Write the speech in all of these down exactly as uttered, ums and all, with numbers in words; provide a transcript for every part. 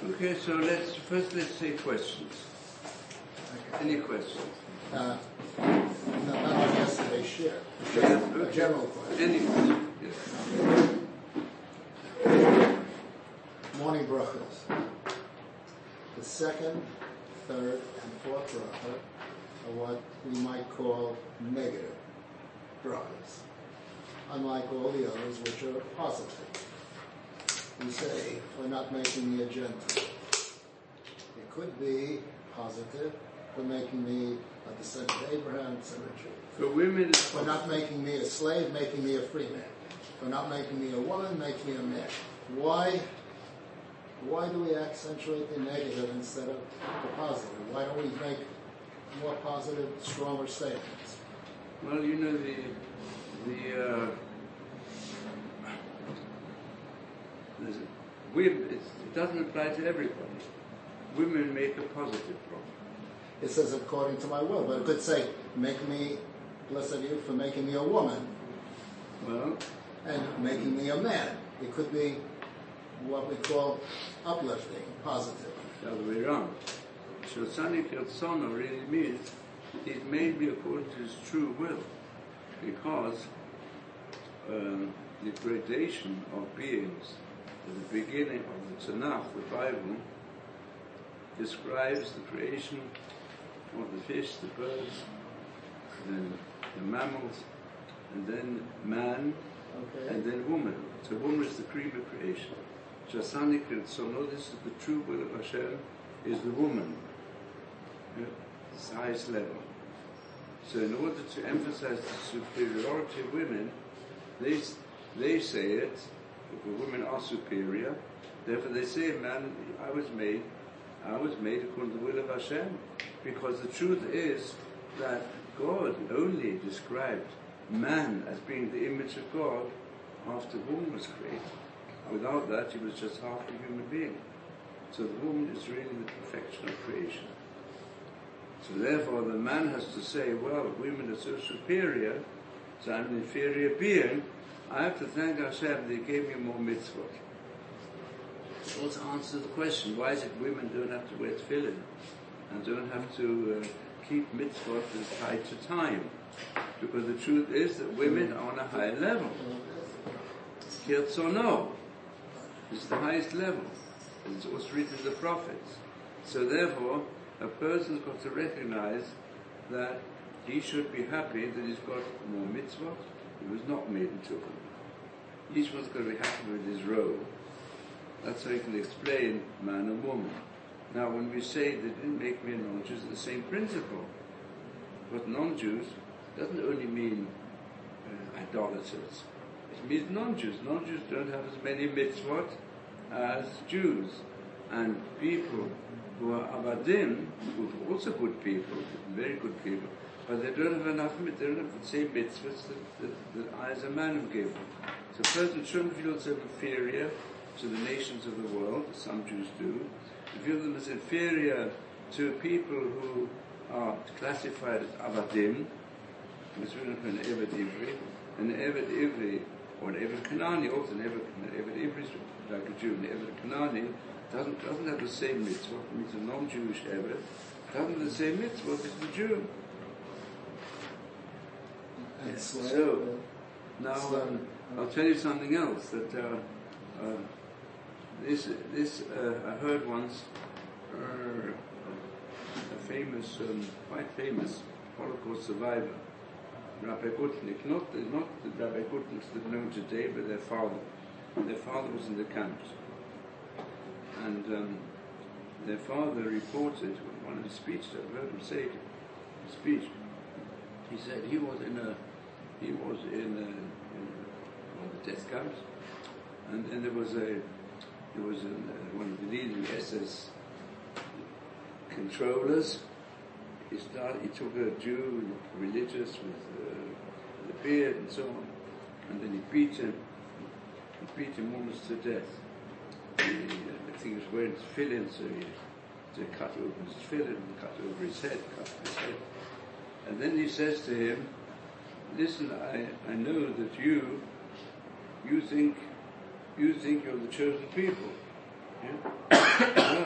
Okay, so let's first let's take questions. Okay. Any questions? Uh, not on yesterday's share. Yeah, okay. A general question. Any question? Yes. Morning brachas. The second, third, and fourth bracha are what we might call negative brachas, unlike all the others which are positive. We say we're not making me a Gentile. It could be positive for making me a descendant of Abraham, et cetera. For women, we're not making me a slave, making me a free man. We're not making me a woman, making me a man. Why? Why do we accentuate the negative instead of the positive? Why don't we make more positive, stronger statements? Well, you know the the. Uh, Women, it doesn't apply to everybody. Women make a positive problem. It says according to my will, but it could say, make me, blessed you for making me a woman. Well, and making me a man. It could be what we call uplifting, positive. The other way around. Shotzani Kirtzono really means it made me according to his true will, because um, the gradation of beings at the beginning of the Tanakh, the Bible, describes the creation of the fish, the birds, then the mammals, and then man, okay. and then woman. So woman is the cream of creation. Shasani Kirtzono, this is the true will of Hashem, is the woman. Yeah, it's the highest level. So in order to emphasize the superiority of women, they, they say it, the women are superior, therefore they say, man, I was made, I was made according to the will of Hashem. Because the truth is that God only described man as being the image of God after woman was created. Without that, he was just half a human being. So the woman is really the perfection of creation. So therefore the man has to say, well, women are so superior, so I'm an inferior being, I have to thank Hashem that he gave me more mitzvot. It also answers the question, why is it women don't have to wear tefillin and don't have to uh, keep mitzvot as tied to time? Because the truth is that women are on a higher level. Kirtzono is the highest level. It's what's written in the prophets. So therefore, a person's got to recognize that he should be happy that he's got more mitzvot. He was not made into a woman. Each one's got to be happy with his role. That's how you can explain man and woman. Now, when we say they didn't make me a non-Jew, it's the same principle. But non-Jews doesn't only mean uh, idolaters. It means non-Jews. Non-Jews don't have as many mitzvot as Jews. And people who are avadim, who are also good people, very good people, but they don't have enough, they don't have the same mitzvahs that, that, that I as a man have given. So a person shouldn't feel themselves inferior to the nations of the world, as some Jews do. They feel them as inferior to people who are classified as avadim, which we don't know an Eved Ivri, an Eved Ivri, or an Eved Kanani, also an Eved, an Eved Ivri is like a Jew, an Eved Kanani doesn't, doesn't have the same mitzvah, it means a non-Jewish Eved, doesn't have the same mitzvah as the Jew. And so, now um, I'll tell you something else, that uh, uh, this, this uh, I heard once, uh, a famous, um, quite famous Holocaust survivor, Rabbi Gutnick, not, not the Rabbi Gutnicks that are known today, but their father. Their father was in the camps. And um, their father reported, in one of his speeches, I've heard him say it, his speech, he said he was in a, he was in, a, in one of the death camps, and then there was a, there was a, one of the leading S S controllers. He started, he took a Jew, religious, with, uh, with a beard and so on, and then he beat him, he beat him almost to death. He, I think he was wearing tefillin, so he, he cut open his tefillin, cut over his head, cut his head. And then he says to him, listen, I, I know that you, you think, you think you're the chosen people. Yeah?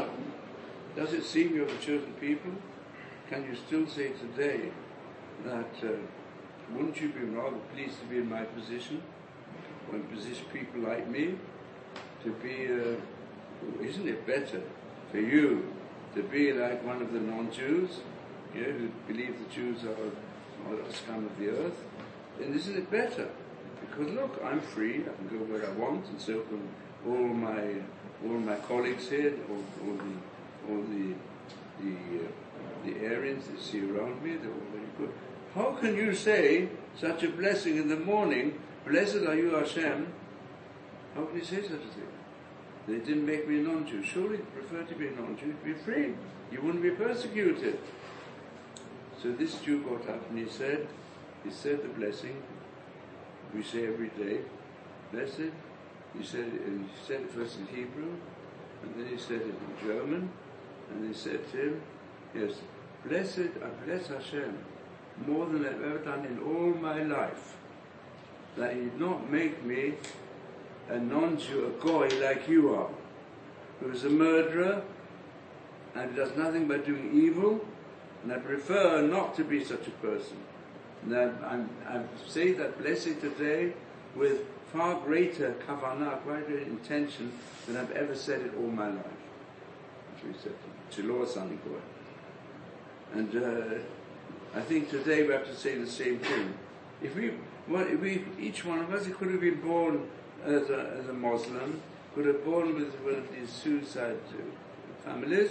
Does it seem you're the chosen people? Can you still say today that uh, wouldn't you be rather pleased to be in my position, when position people like me, to be, uh, isn't it better for you to be like one of the non-Jews, you know, who believe the Jews are, are a scum of the earth? And isn't it better? Because look, I'm free, I can go where I want, and so can all my all my colleagues here, all, all the all the the uh, the Aryans that see around me, they're all very good. How can you say such a blessing in the morning, blessed are you Hashem? How can you say such a thing? They didn't make me a non-Jew. Surely you prefer to be a non-Jew, to be free. You wouldn't be persecuted. So this Jew got up and he said, he said the blessing, we say every day, blessed. He said it, and he said it first in Hebrew, and then he said it in German, and he said to him, yes, blessed, I bless Hashem more than I've ever done in all my life, that he did not make me a non-Jew, a goy like you are, who is a murderer and does nothing but doing evil, and I prefer not to be such a person. And I, I'm, I say that blessing today with far greater kavanah, greater intention than I've ever said it all my life. That's what he said to Chiloa Sanikoy. And uh, I think today we have to say the same thing. If we, well, if we, each one of us, he could have been born as a, as a Muslim, could have born with one of these suicide uh, families,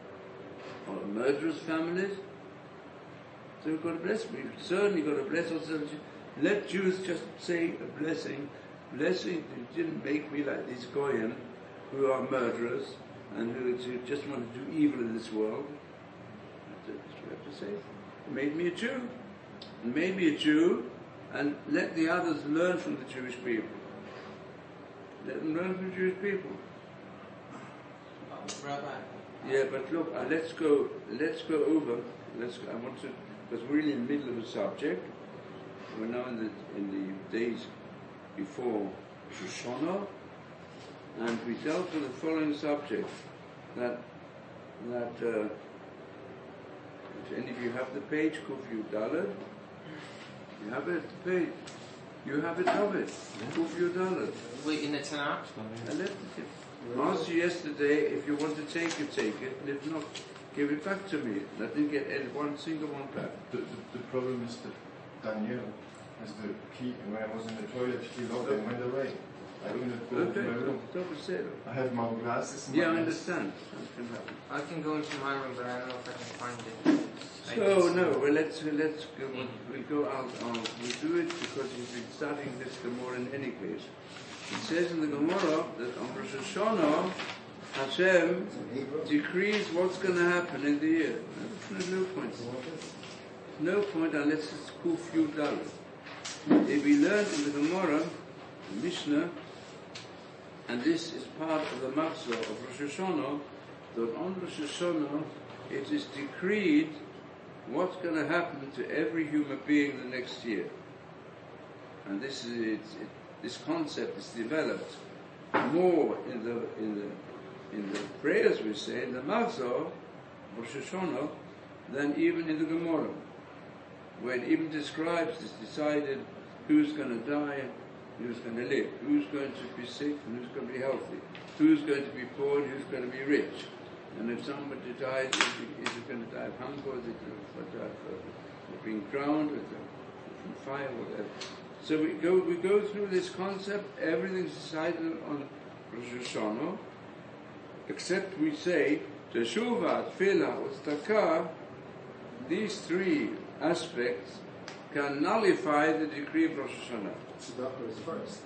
or murderous families. So we've got to bless, we've certainly got to bless ourselves. Let Jews just say a blessing. Blessing, you didn't make me like these Goyim, who are murderers, and who just want to do evil in this world. That's what we have to say. You made me a Jew. You made me a Jew, and let the others learn from the Jewish people. Let them learn from the Jewish people. Um, Rabbi. Yeah, but look, uh, let's go, let's go over, let's go, I want to, because we're really in the middle of a subject. We're now in the, in the days before Shoshana, and we dealt with the following subject, that, that, uh, if any of you have the page, Kuf Yud Daled, you have it, the page, you have it, have it, Kuf Yud Daled. Wait, in the Tanakh? I left it. I asked you yesterday, if you want to take it, take it, and if not, give it back to me. I didn't get any, one single one back. The, the, the problem is that Daniel has the key, and when I was in the toilet, he locked and went away. I couldn't go Okay, to my room. don't be sad. I have my glasses. Yeah, I my understand. That can happen. I can go into my room, but I don't know if I can find it. I So can no, see- well let's let's go. We'll go out. Uh, we'll do it because you've been studying this Gemara in any case. It says in the Gemara that on Rosh Hashanah, Hashem decrees what's going to happen in the year. There's no point. No point unless it's Kuf Yud Daled. If we learn in the Gemara, the Mishnah, and this is part of the Machzor of Rosh Hashanah, that on Rosh Hashanah it is decreed what's going to happen to every human being the next year. And this is it, it, this concept is developed more in the in the in the prayers we say in the Machzor, Rosh Hashanah, than even in the Gemara, where it even describes this decided who's going to die, who's going to live, who's going to be sick and who's going to be healthy, who's going to be poor and who's going to be rich. And if somebody dies, is he, is he going to die of hunger, or is he going to die of being drowned, or from fire, or whatever. So we go we go through this concept, everything's decided on Rosh Hashanah, except we say, Teshuvah, Tefillah, Tzedakah, these three aspects can nullify the decree of Rosh Hashanah. Tzedakah is first.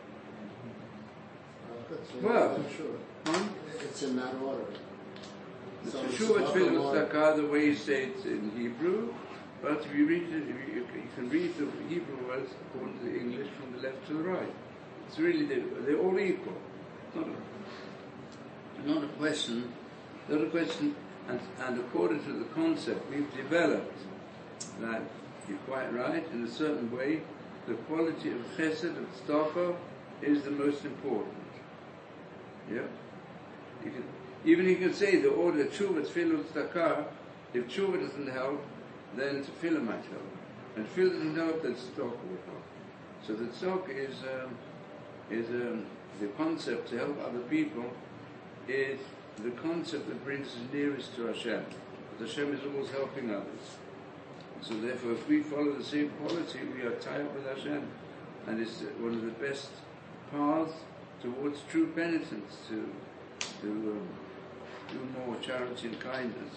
Uh, that's Well, I'm sure. Huh? It's in that order. The So Teshuvah, tzedakah Tefillah, law- Tzedakah, the way you say it in Hebrew, but if you read it, if you, you can read the Hebrew words according to the English from the left to the right. It's really, they're, they're all equal. Not a, not a question, not a question, and, and according to the concept we've developed, that you're quite right, in a certain way, the quality of chesed, of tzedakah, is the most important. Yeah? You can, even you can say the order tshuva, tefillah, tzedakah. If tshuva doesn't help, then tefillah might help. And tefillah doesn't help, then tzedakah will help. So the tzedakah is um, is um, the concept to help other people is the concept that brings us nearest to Hashem. But Hashem is always helping others. So therefore, if we follow the same quality, we are tied up with Hashem. And it's one of the best paths towards true penitence, to, to um, do more charity and kindness.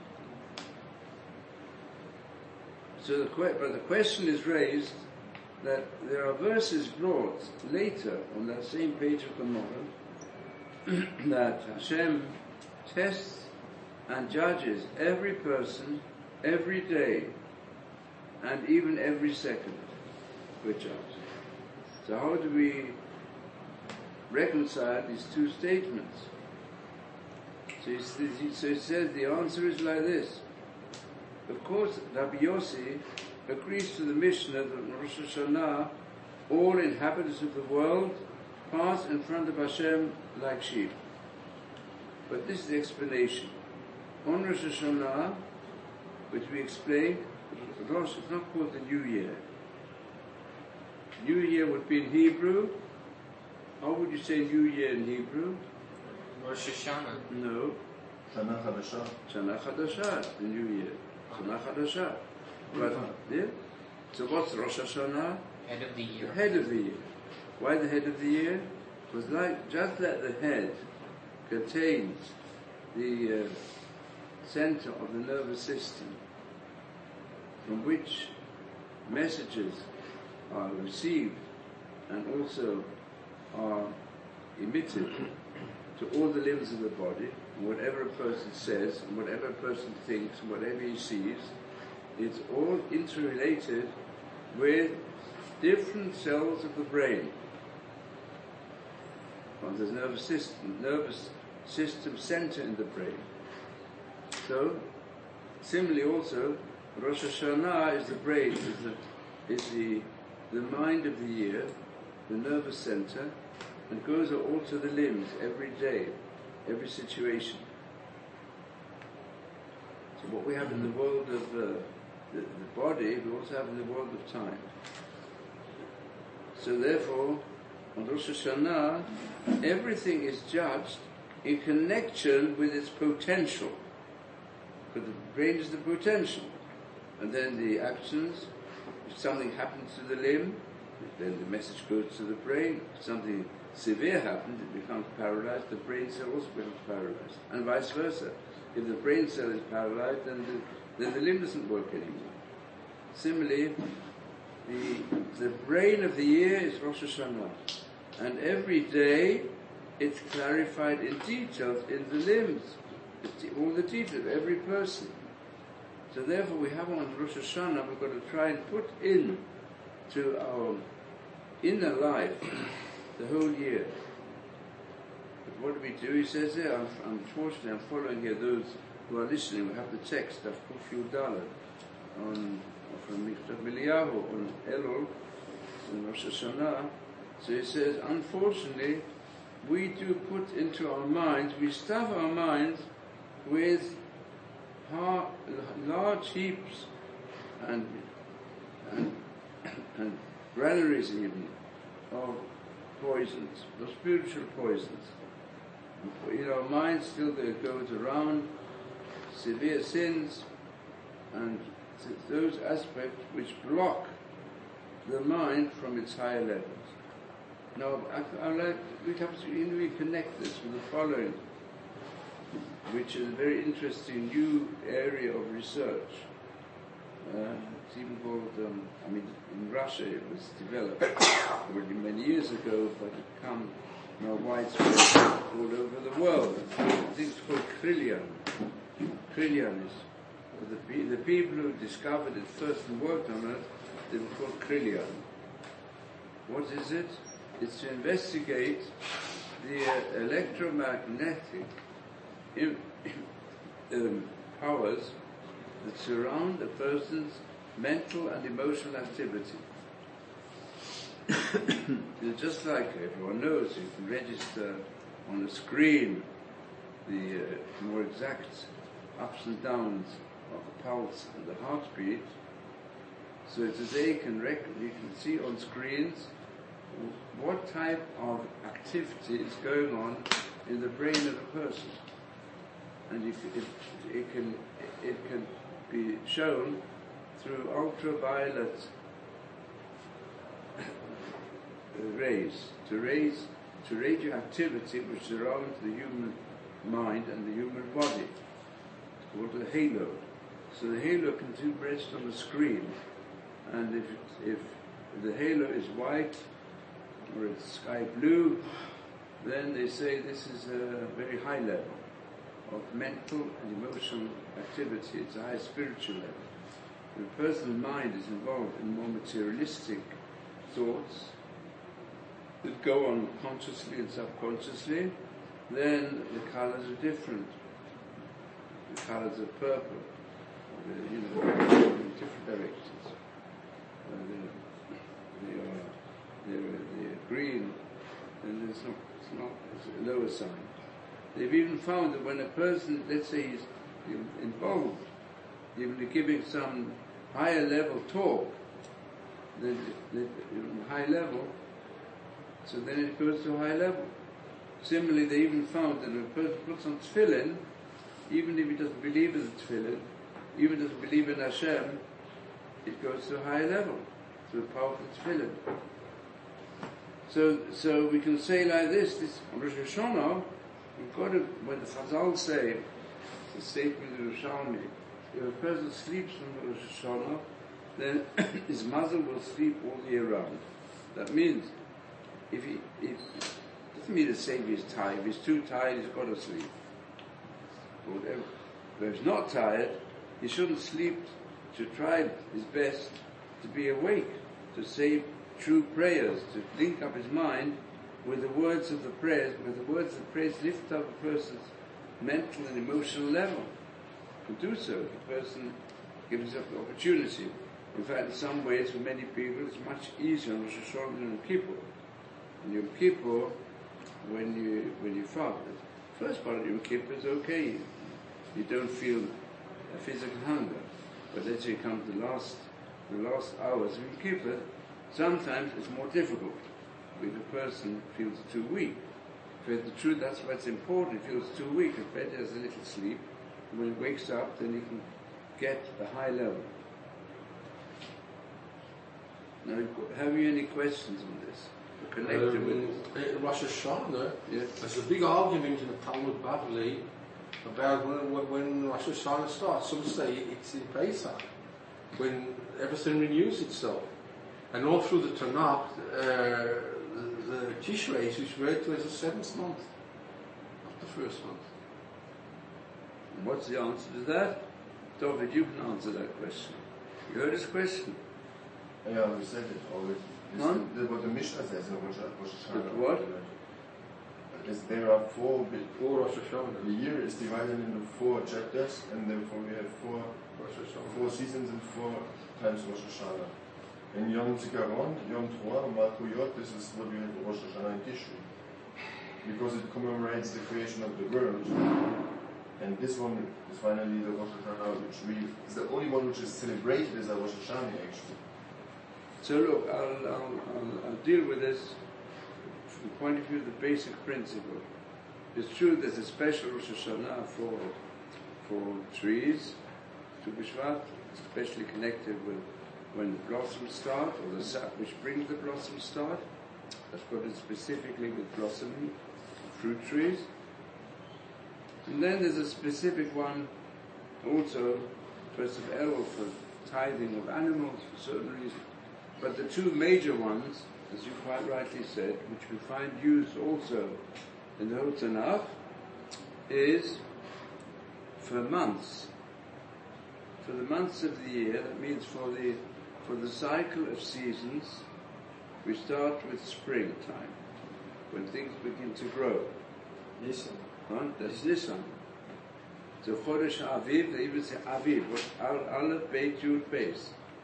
So the, que- but the question is raised that there are verses brought later on that same page of the Gemara that Hashem tests and judges every person every day and even every second we're judged. So how do we reconcile these two statements? So he, so he says the answer is like this. Of course, Rabbi Yossi agrees to the Mishnah that on Rosh Hashanah all inhabitants of the world pass in front of Hashem like sheep. But this is the explanation. On Rosh Hashanah, which we explained, Rosh is not called the New Year. New Year would be in Hebrew. How would you say New Year in Hebrew? Rosh Hashanah. No. Shana Chadasha. Shana Chadasha, the New Year. Shana Chadasha. But, yeah? So what's Rosh Hashanah? Head of the year. The head of the year. Why the head of the year? Because like, just like the head contains the uh, center of the nervous system from which messages are received and also are emitted to all the limbs of the body, and whatever a person says, and whatever a person thinks, and whatever he sees, it's all interrelated with different cells of the brain. Well, there's nervous system, nervous system center in the brain. So, similarly also, Rosh Hashanah is the brain, is the, is the, the mind of the year, the nervous center, and goes all to the limbs every day, every situation. So what we have in the world of uh, the, the body, we also have in the world of time. So therefore, on Rosh Hashanah, everything is judged in connection with its potential. Because the brain is the potential. And then the actions, if something happens to the limb, then the message goes to the brain. If something severe happens, it becomes paralyzed, the brain cell also becomes paralyzed. And vice versa. If the brain cell is paralyzed, then the, then the limb doesn't work anymore. Similarly, the, the brain of the year is Rosh Hashanah. And every day, it's clarified in details in the limbs. It's all the details of every person. So therefore we have on Rosh Hashanah, we've got to try and put in to our inner life the whole year. But what do we do? He says there, I'm, unfortunately I'm following here those who are listening. We have the text of Kuf Yud on from Michtav Eliyahu on Elul, on Rosh Hashanah. So he says, unfortunately, we do put into our minds, we stuff our minds with hard, large heaps and, and, and granaries even of poisons, of spiritual poisons. You know, our mind still goes around severe sins and those aspects which block the mind from its higher levels. Now, I, I like, we have to we connect this with the following, which is a very interesting new area of research. Uh, it's even called, um, I mean, in Russia it was developed already many years ago, but it come now widespread all over the world. I think it's called Krillian. Krillian is the, the people who discovered it first and worked on it. They were called Krillian. What is it? It's to investigate the uh, electromagnetic im- um, powers that surround a person's mental and emotional activity. Just like everyone knows, you can register on a screen the uh, more exact ups and downs of the pulse and the heartbeat. So today can rec- you can see on screens what type of activity is going on in the brain of a person, and you can, it, it can it can be shown through ultraviolet rays, to raise to radioactivity which surrounds the human mind and the human body. It's called a halo. So the halo can be rest on the screen, and if if the halo is white or it's sky blue, then they say this is a very high level of mental and emotional activity. It's a high spiritual level. If a person's mind is involved in more materialistic thoughts that go on consciously and subconsciously, then the colors are different. The colors are purple, or you know, in different directions. Uh, they, they are they're, they're green, and it's not, it's not, it's a lower sign. They've even found that when a person, let's say he's involved, even giving some higher level talk, then high level, so then it goes to a high level. Similarly, they even found that when a person puts on tefillin, even if he doesn't believe in the tefillin, even doesn't believe in Hashem, it goes to a higher level, to a powerful tefillin. So, so we can say like this: this on Rosh Hashanah, we've got to, when the Chazal say, the statement of Yerushalmi, if a person sleeps on Rosh Hashanah, then his mother will sleep all year round. That means, if he, if, it doesn't mean to say if he's tired. If he's too tired, he's got to sleep. Or whatever. But if he's not tired, he shouldn't sleep. He should try his best to be awake, to say true prayers, to link up his mind with the words of the prayers, with the words of the prayers lift up a person's mental and emotional level. To do so, the person gives himself the opportunity. In fact, in some ways, for many people, it's much easier on Rosh Hashanah than Yom Kippur. In Yom Kippur, when you when you fast, the first part of Yom Kippur is okay. You, you don't feel a physical hunger, but as you come to the last the last hours of Yom Kippur, sometimes it's more difficult if a person feels too weak. But the truth, that's what's important. If he feels too weak, if better has a little sleep, and when he wakes up, then he can get a high level. Now, have you any questions on this? Connected um, with this? Rosh Hashanah, Yes. there's a big argument in the Talmud Bavli about when, when Rosh Hashanah starts. Some say it's in Pesach, when everything renews itself. And all through the Tanakh, uh, the, the Tishrei is referred to as the seventh month, not the first month. And what's the answer to that? David, you can answer that question. You heard his question. Yeah, we said it already. This Huh? is the, what the Mishnah says in Rosh Hashanah. But what? Is there are four bit. Four Rosh Hashanah. The year is divided into four chapters, and therefore we have four Rosh Hashanah. four seasons and four times Rosh Hashanah. And Yom Zikaron, Yom Teruah, Malchuyot, this is what we have in Rosh Hashanah and Tishri. Because it commemorates the creation of the world. And this one is finally the Rosh Hashanah, which we, is the only one which is celebrated as a Rosh Hashanah actually. So look, I'll, I'll, I'll, I'll deal with this from the point of view of the basic principle. It's true there's a special Rosh Hashanah for, for trees, Tu B'Shvat, especially connected with when the blossoms start, or the sap which brings the blossoms start. That's got it specifically with blossoming fruit trees. And then there's a specific one also, first of all, for tithing of animals for certain reasons. But the two major ones, as you quite rightly said, which we find used also in the whole Tanakh, is for months. For the months of the year, that means for the for the cycle of seasons, we start with springtime, when things begin to grow. Nisan. Huh? That's Nisan. So Chodesh Aviv, they even say Aviv, what Aleph, Beit, Yud, Beis.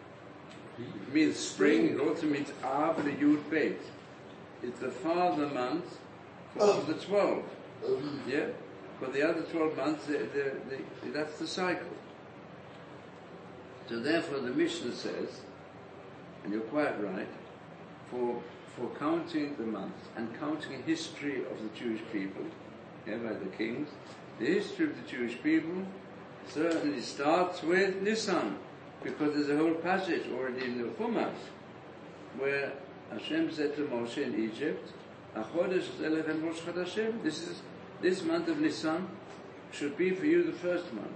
It means spring, it also means Av, the Yud, Beit. It's the father month for Oh. the twelve. Oh. Yeah? For the other twelve months, they're, they're, they, that's the cycle. So therefore the Mishnah says, and you're quite right, for for counting the months and counting the history of the Jewish people, yeah, by the kings, the history of the Jewish people certainly starts with Nisan, because there's a whole passage already in the Chumash where Hashem said to Moshe in Egypt, "Achodesh zelechem rosh chodashim." This is this month of Nisan should be for you the first month.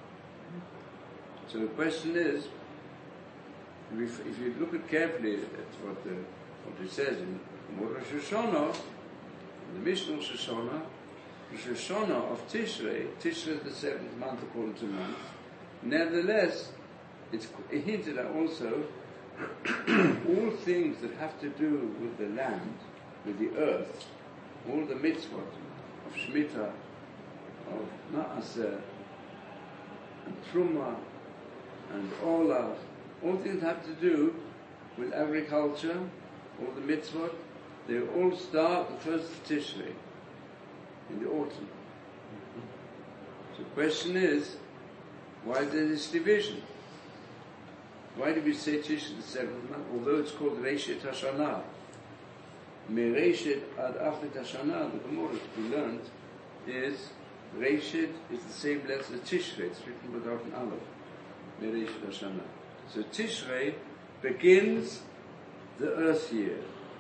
So the question is, if, if you look at carefully at what the, what it says in Rosh Hashanah, in the Mishnah Rosh Hashanah, Rosh Hashanah of Tishrei, Tishrei is the seventh month according to month. Nevertheless, it's hinted at also all things that have to do with the land, with the earth, all the mitzvot of Shemitah, of Ma'aseh, and Truma, and Olah, all things that have to do with agriculture, all the mitzvot, they all start the first of Tishrei, in the autumn. So the question is, why is there this division? Why do we say Tishrei the seventh month, although it's called Reshit Hashanah? Mereshit ad Achrit Hashanah, the Gemara we learned, is Reshit is the same letter as Tishrei, it's written without an aleph. Mereshit Hashanah. So Tishrei begins the earth year.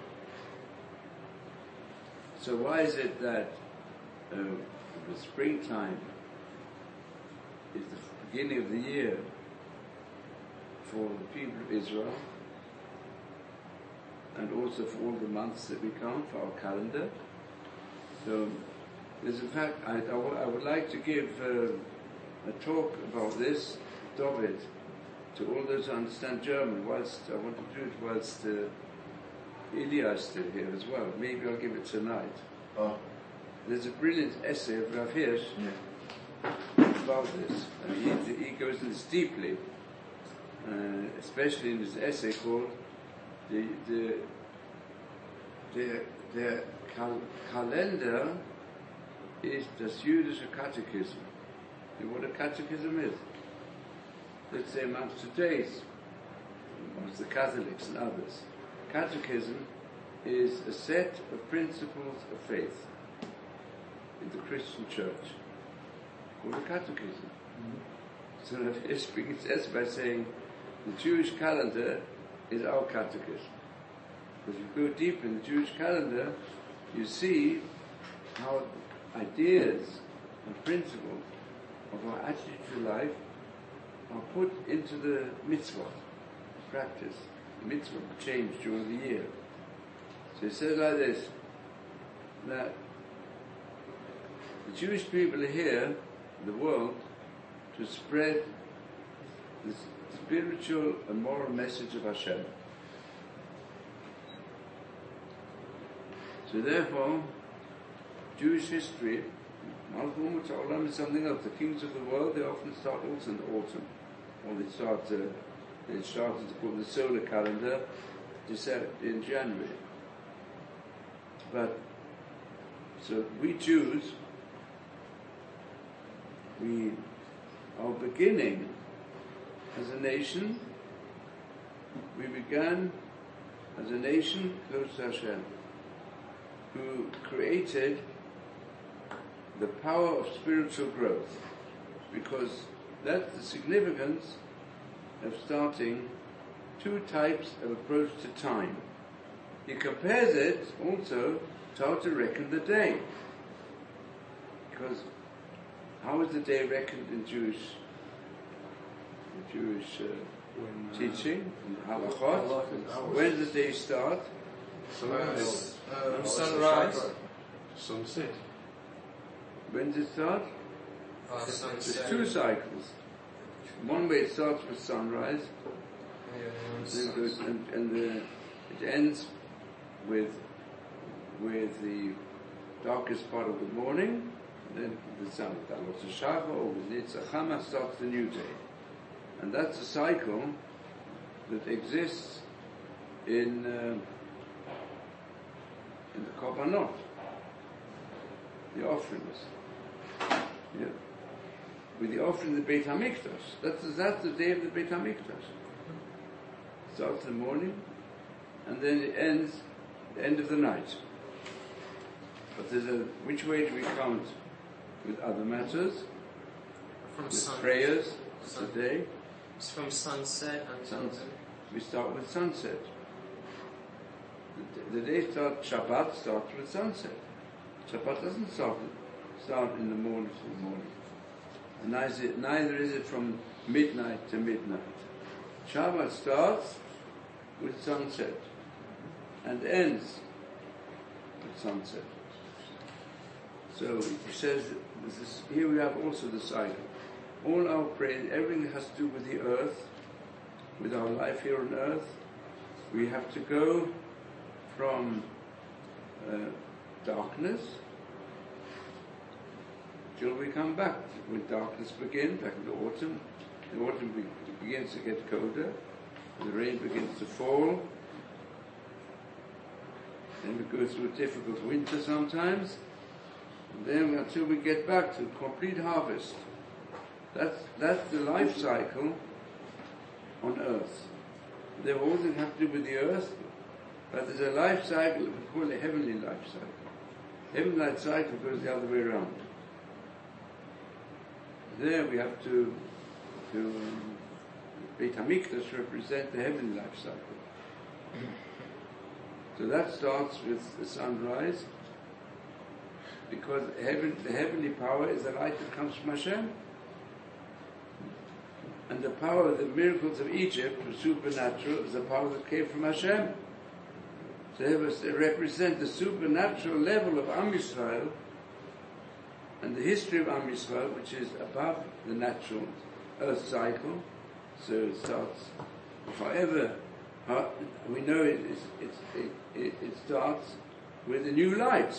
So why is it that uh, the springtime is the beginning of the year for the people of Israel, and also for all the months that we count for our calendar? So there's in fact, I, I, w- I would like to give uh, a talk about this, David, to all those who understand German, whilst I want to do it whilst uh, Ilya is still here as well. Maybe I'll give it tonight. Oh. There's a brilliant essay of Rav Hirsch Yeah. about this. I mean, he, he goes into this deeply, uh, especially in his essay called the the the, the cal- calendar is das jüdische Catechism. You know what a catechism is? Let's say amongst today's, amongst the Catholics and others, catechism is a set of principles of faith in the Christian church called a catechism. Mm-hmm. So Rav Hirsch begins as by saying the Jewish calendar is our catechism. Because you go deep in the Jewish calendar, you see how ideas and principles of our attitude to life are put into the mitzvah practice. The mitzvah change during the year. So it says like this, that the Jewish people are here in the world to spread the spiritual and moral message of Hashem. So therefore, Jewish history, Malchut Olam is something else. The kings of the world, they often start also in the autumn. Or they start, uh, they start called the solar calendar in January. But, so we Jews, we are beginning as a nation, we began as a nation close to Hashem, who created the power of spiritual growth, because that's the significance of starting two types of approach to time. He compares it also to how to reckon the day, because how is the day reckoned in Jewish in Jewish uh, When, uh, teaching, in halachot? When does the day start? Sunrise. Uh, sunrise. Sunset. When does it start? Uh, There's sunset. two cycles. One way it starts with sunrise, Yeah, and then suns. goes, and, and the, it ends with with the darkest part of the morning, and then the sun, with Alot HaShachar or with Nitzach Hama starts the new day. And that's a cycle that exists in uh, in the Korbanot, the offerings. Yeah. With the offering of the Beit HaMikdash. That's, that's the day of the Beit HaMikdash. Starts in the morning, and then it ends the end of the night. But there's a, which way do we count with other matters? From With sun, prayers, sun- the day. It's from sunset until Sunset. We start with sunset. The, the day starts, Shabbat starts with sunset. Shabbat doesn't start, start in the morning to the morning. And neither, neither is it from midnight to midnight. Shabbat starts with sunset and ends with sunset. So he says, this is, here we have also the cycle. All our prayers, everything has to do with the earth, with our life here on earth. We have to go from uh, darkness till we come back. When darkness begins, like in the autumn, the autumn be- begins to get colder, the rain begins to fall, then we go through a difficult winter sometimes, and then until we get back to complete harvest. That's, that's the life cycle on earth. They all have to do with the earth, but there's a life cycle, we call it a heavenly life cycle. Heavenly life cycle goes the other way around. There we have to, to um, Beit HaMikdash represent the heavenly life cycle. So that starts with the sunrise, because heaven, the heavenly power is the light that comes from Hashem. And the power of the miracles of Egypt was supernatural, is the power that came from Hashem. So they, was, they represent the supernatural level of Am Yisrael and the history of Am Yisrael, which is above the natural earth cycle. So it starts, however, uh, we know it, it's, it's, it, it, it starts with a new light.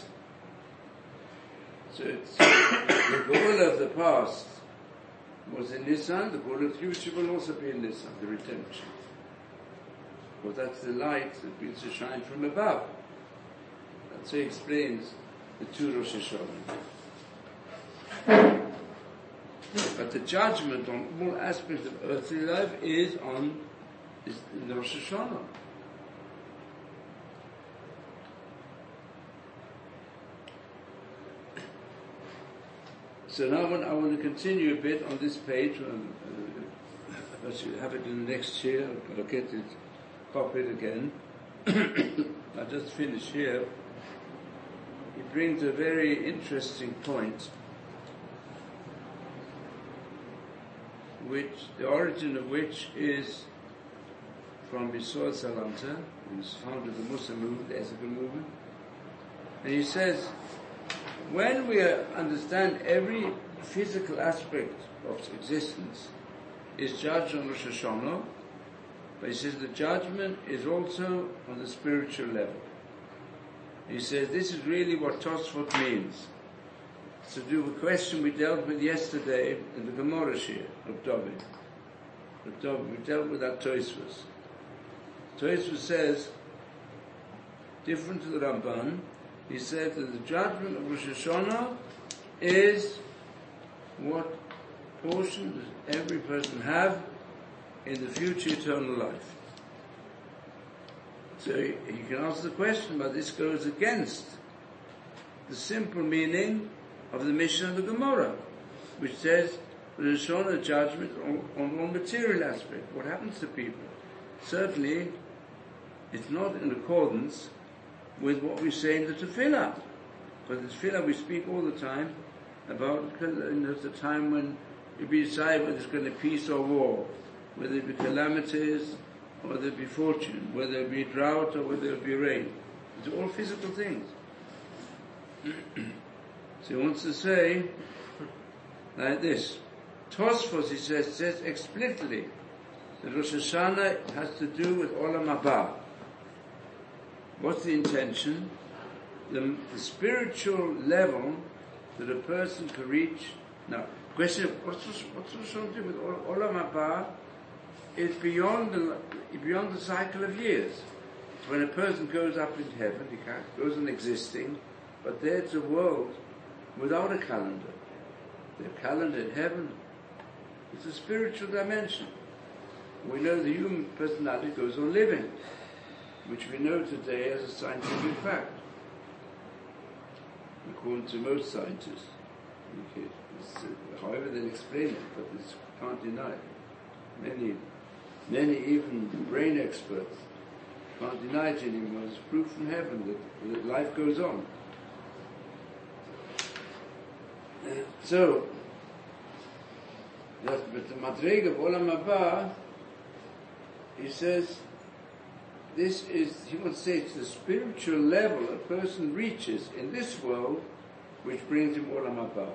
So it's the goal of the past was in Nisan, the goal of the future will also be in Nisan, the redemption. Well, that's the light that begins to shine from above. That's how he explains the two Rosh Hashanah. But the judgment on all aspects of earthly life is on is in the Rosh Hashanah. So now I want, I want to continue a bit on this page. Um, uh, I should have it in the next year. I'll get it, copy it again. I'll just finish here. He brings a very interesting point, which the origin of which is from Yisroel Salanter, who's founded the Muslim movement, the Ezekiel movement. And he says, when we understand every physical aspect of existence is judged on Rosh Hashanah, but he says the judgment is also on the spiritual level. He says this is really what Tosfot means. It's to do with a question we dealt with yesterday in the Gemara Shir of David. Of David. We dealt with that Tosfos. Tosfos says, different to the Ramban, he said that the judgment of Rosh Hashanah is what portion does every person have in the future eternal life. So you can ask the question, but this goes against the simple meaning of the mission of the Gemara, which says Rosh Hashanah judgment on, on all material aspect. What happens to people? Certainly, it's not in accordance with what we say in the Tefillah. Because in the Tefillah we speak all the time about you know, the time when you decide whether it's going to be peace or war, whether it be calamities or whether it be fortune, whether it be drought or whether it be rain. It's all physical things. So he wants to say like this. Tosfos, he says, says explicitly that Rosh Hashanah has to do with Olam Haba. What's the intention? The, the spiritual level that a person can reach. Now, question: What's what's Rosh Hashanah to do with Olam Haba? Is beyond the beyond the cycle of years. When a person goes up into heaven, he goes on existing, but there's a world without a calendar. their calendar in heaven. It's a spiritual dimension. We know the human personality goes on living, which we know today as a scientific fact, according to most scientists. Okay. It's, uh, however they explain it, but it's can't deny it. Many, many even brain experts can't deny it anymore. It's proof from heaven that, that life goes on. Uh, so, that, but the Madrega of Olam Haba, he says, this is, he wants to say, it's the spiritual level a person reaches in this world which brings him Olam Haba.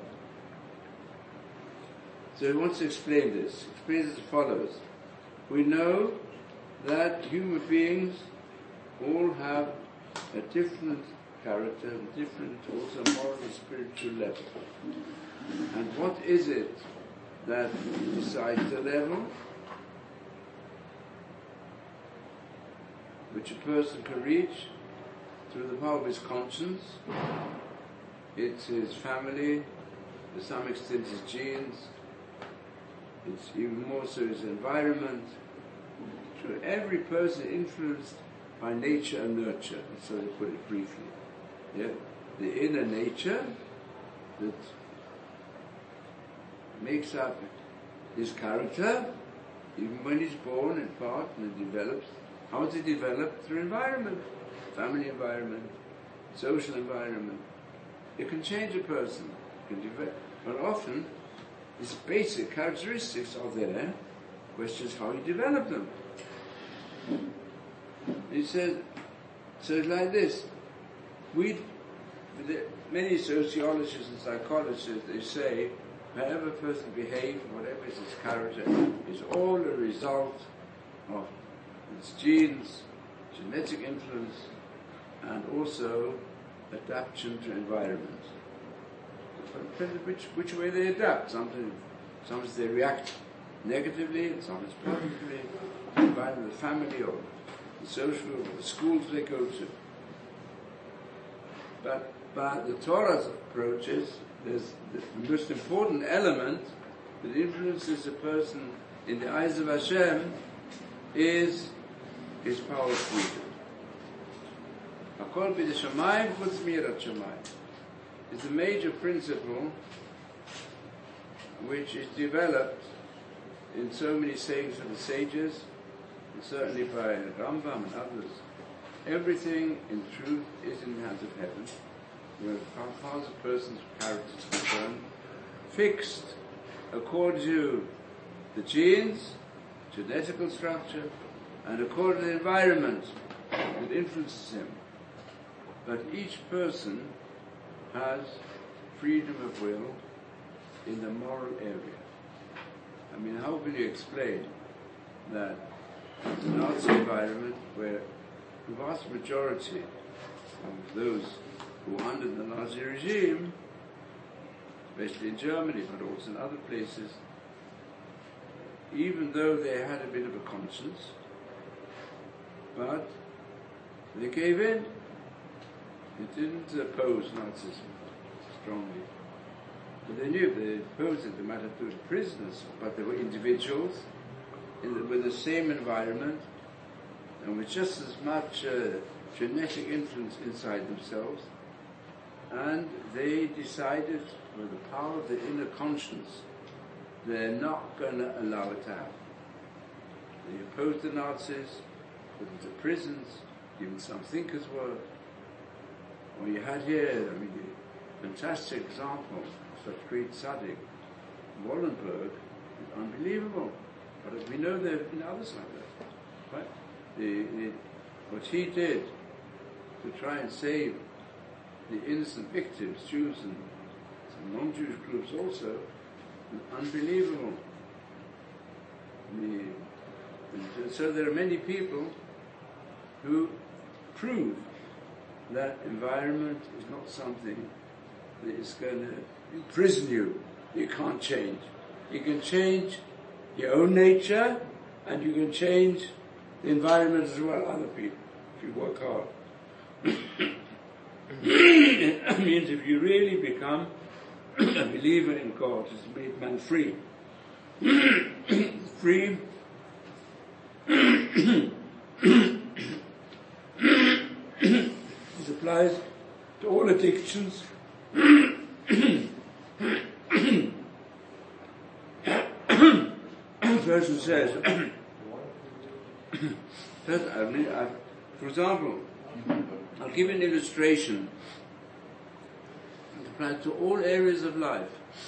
So he wants to explain this. He explains as follows. We know that human beings all have a different character, a different also moral and spiritual level. And what is it that decides the level which a person can reach? Through the power of his conscience. It's his family, to some extent his genes, it's even more so his environment. So every person influenced by nature and nurture, so they put it briefly. Yeah? The inner nature that makes up his character, even when he's born in part and it develops. How does it develop? Through environment, family environment, social environment. It can change a person. It can develop. But often, these basic characteristics are there. Question is how you develop them. He said, so it's like this. We, the, many sociologists and psychologists, they say, however a person behaves, whatever is his character, is all a result of its genes, genetic influence, and also adaptation to environment. Which, which way they adapt. Sometimes, sometimes they react negatively, and sometimes positively. The environment, the family, or the social, or the schools they go to. But by the Torah's approaches, there's the most important element that influences a person in the eyes of Hashem is his power of freedom. Hakol b'yedei Shamayim chutz miyirat Shamayim. It's a major principle which is developed in so many sayings of the sages, and certainly by Rambam and others. Everything in truth is in the hands of heaven, where how far as a person's character is concerned, fixed according to the genes, genetical structure, and according to the environment that influences him. But each person has freedom of will in the moral area. I mean, how will you explain that in the Nazi environment where the vast majority of those who were under the Nazi regime, especially in Germany, but also in other places, even though they had a bit of a conscience, but they gave in. They didn't oppose Nazism strongly. But they knew if they opposed it, they might have to be prisoners, but they were individuals in the, with the same environment and with just as much uh, genetic influence inside themselves. And they decided, with the power of the inner conscience, they're not going to allow it to happen. They opposed the Nazis, put them to prisons, even some thinkers were. Well, you had here, I mean, a fantastic example of such great tzaddik, Wallenberg, is unbelievable. But as we know, there have been others like that. Right? The, the, what he did to try and save the innocent victims, Jews and some non-Jewish groups also, was unbelievable. The, and so there are many people who prove that environment is not something that is going to imprison you. You can't change. You can change your own nature, and you can change the environment as well, other people, if you work hard. It means if you really become a a believer in God has made man free. Free. This applies to all addictions. The person says, first, I mean, I, for example, I'll give an illustration. It applies to all areas of life.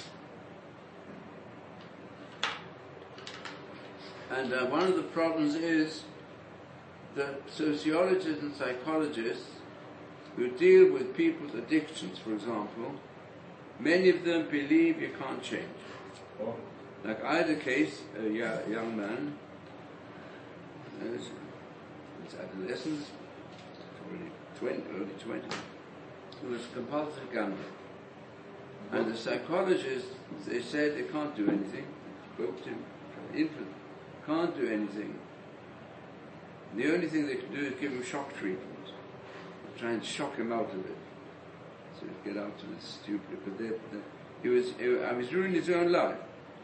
And uh, one of the problems is that sociologists and psychologists who deal with people's addictions, for example, many of them believe you can't change. Oh. Like I had a case, a young man, his adolescence, probably twenty, early twenties, who was a compulsive gambler. And the psychologists, they said they can't do anything. Spoke to him, infant, can't do anything. The only thing they can do is give him shock treatment, try and shock him out of it, so he'd get out of it stupid. But they, they, he was, he, I was ruining his own life.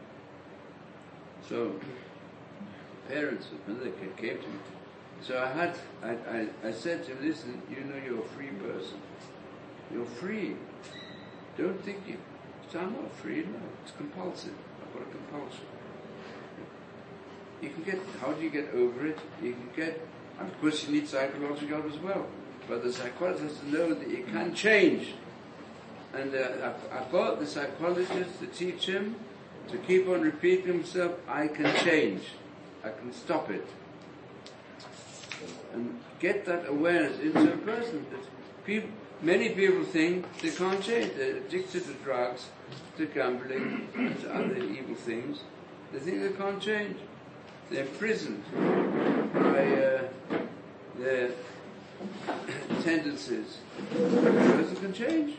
So, parents, when they came to me, so I had, I, I, I said to him, listen, you know you're a free person. You're free. Don't think you, so I'm not free, no, it's compulsive. I've got a compulsion. You can get, how do you get over it? You can get, and of course you need psychological help as well. But the psychologist has to know that you can change. And uh, I, I got the psychologist to teach him to keep on repeating himself, I can change. I can stop it. And get that awareness into a person. People, many people think they can't change. They're addicted to drugs, to gambling, and to other evil things. They think they can't change. They're imprisoned by uh, their tendencies. A person can change.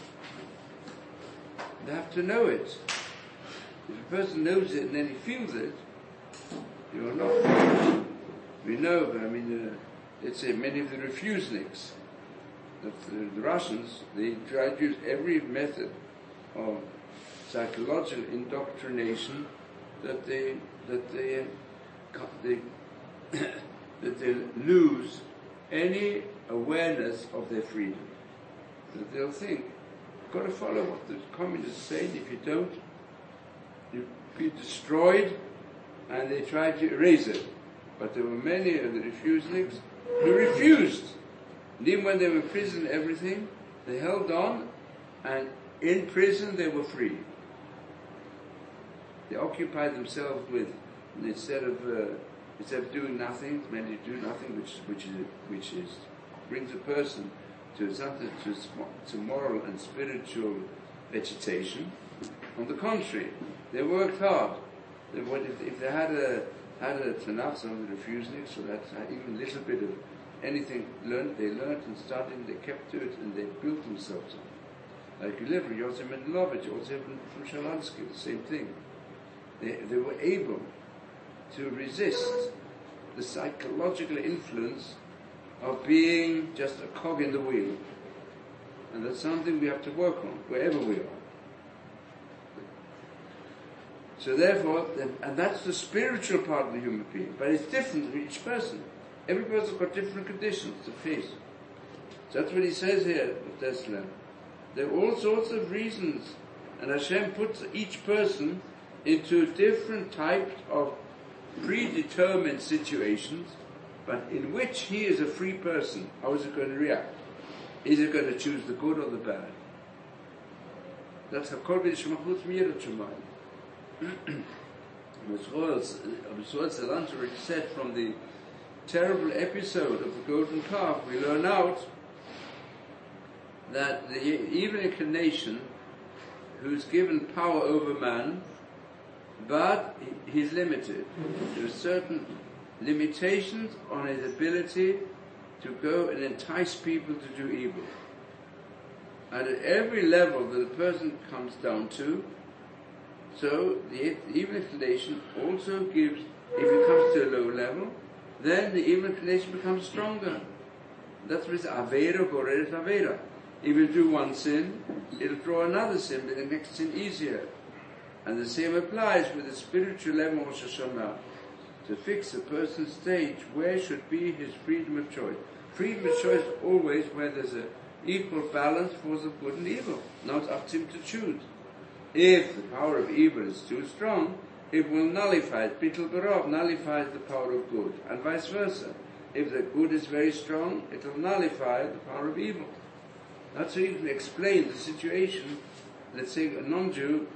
They have to know it. If a person knows it and then he feels it, you are not. We know, but I mean, uh, let's say many of the refuseniks, the, the, the Russians, they try to use every method of psychological indoctrination that they that they they that they lose any awareness of their freedom. That they'll think, you've got to follow what the communists say, and if you don't, you'll be destroyed, and they try to erase it. But there were many of the refuseniks who refused. And even when they were in prison, everything, they held on, and in prison they were free. They occupied themselves with, and instead of uh, instead of doing nothing, many do nothing, which which is which is brings a person to something to to moral and spiritual vegetation. On the contrary, they worked hard. They would, if, if they had a had a tanaf, some of the refuseniks, so that even a little bit of anything learned, they learned and studied, they kept to it, and they built themselves up. Like you live from Yosef Mendelovich, also from Shalansky, the same thing. They, they were able to resist the psychological influence of being just a cog in the wheel. And that's something we have to work on, wherever we are. So therefore, and that's the spiritual part of the human being, but it's different for each person. Every person's got different conditions to face. So that's what he says here with Tesla. There are all sorts of reasons, and Hashem puts each person into different types of predetermined situations, but in which he is a free person. How is he going to react? Is he going to choose the good or the bad? That's how Kol B'Yishmachut Mirat Shemayim. Abisroel Salant already said from the terrible episode of the golden calf, we learn out that the evil inclination who's given power over man, but he's limited. There are certain limitations on his ability to go and entice people to do evil. And at every level that a person comes down to, so the evil inclination also gives, if it comes to a low level, then the evil inclination becomes stronger. That's what it's Avera Goreret Avera. If you do one sin, it'll draw another sin, but the next sin easier. And the same applies with the spiritual level of Rosh Hashanah. To fix a person's stage, where should be his freedom of choice. Freedom of choice always where there's an equal balance for the good and evil, not up to him to choose. If the power of evil is too strong, it will nullify it. Bittul Barov nullifies the power of good, and vice versa. If the good is very strong, it will nullify the power of evil. That's how you can explain the situation. Let's say a non-Jew,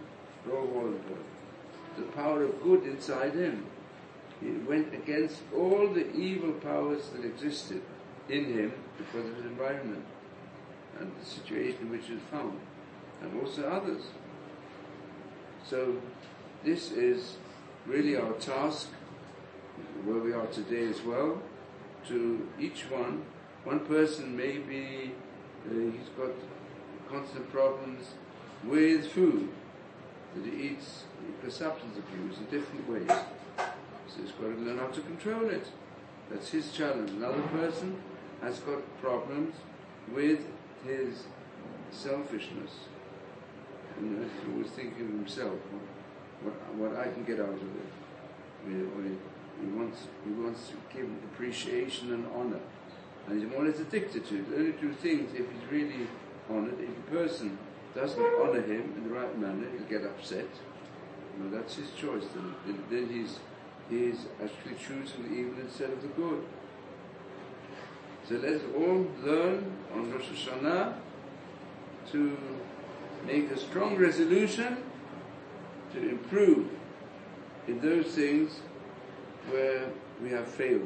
the power of good inside him. He went against all the evil powers that existed in him because of his environment and the situation in which he was found, and also others. So this is really our task, where we are today as well, to each one. One person may be, uh, he's got constant problems with food, that he eats because substance abuse in different ways. So he's got to learn how to control it. That's his challenge. Another person has got problems with his selfishness. And he's always thinking of himself, what, what, what I can get out of it. He, he, wants, he wants to give appreciation and honor. And he's more or less addicted to it. The only two things, if he's really honored, if a person doesn't honor him in the right manner, he'll get upset. You know, that's his choice. Then, then he's he's actually choosing the evil instead of the good. So let's all learn on Rosh Hashanah to make a strong resolution to improve in those things where we have failed.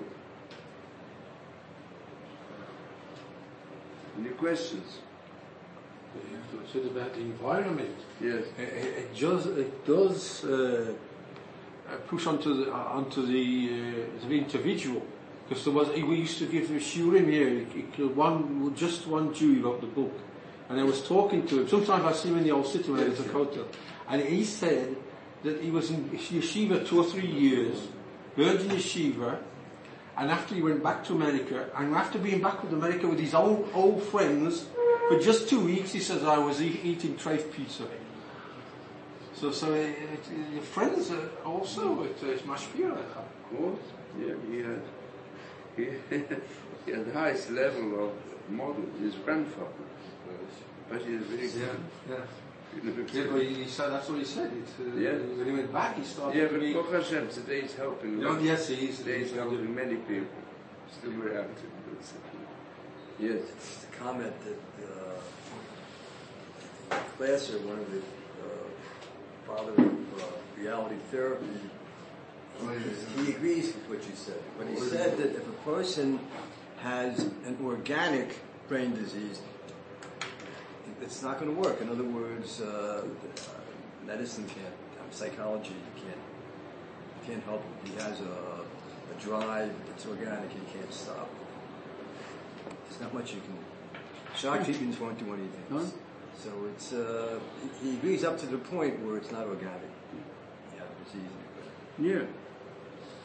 Any questions? You have to consider that the environment. Yes. It, it just it does uh, push onto the uh, onto the, uh, the individual, because there was we used to give a shiurim here. One just one Jew wrote the book, and I was talking to him. Sometimes I see him in the old city when I was a Kotel, and he said that he was in yeshiva two or three years, learned in yeshiva, and after he went back to America, and after being back with America with his old old friends. For just two weeks, he says, I was e- eating treif pizza. So, so it, it, your friends are also, it, it's mashpia. Of course, yeah, he had, he, he had the highest level of model, his grandfather. But he was very good. Yeah, You know, yeah. But he said, that's what he said. It, uh, Yeah. When he went back, he started yeah, to but be... Baruch Hashem, today he's helping. Oh, yes, he is. Today he's helping many people. Still very active. Yes. Just a comment that uh, Glasser, one of the uh, father of uh, reality therapy, he agrees with what you said. But he said that if a person has an organic brain disease, it's not going to work. In other words, uh, medicine can't, um, psychology can't can't help him. He has a, a drive. It's organic. He can't stop. There's not much you can. Shakti won't do anything. Huh? So it's uh, he agrees up to the point where it's not organic. Yeah, it's easy. Yeah.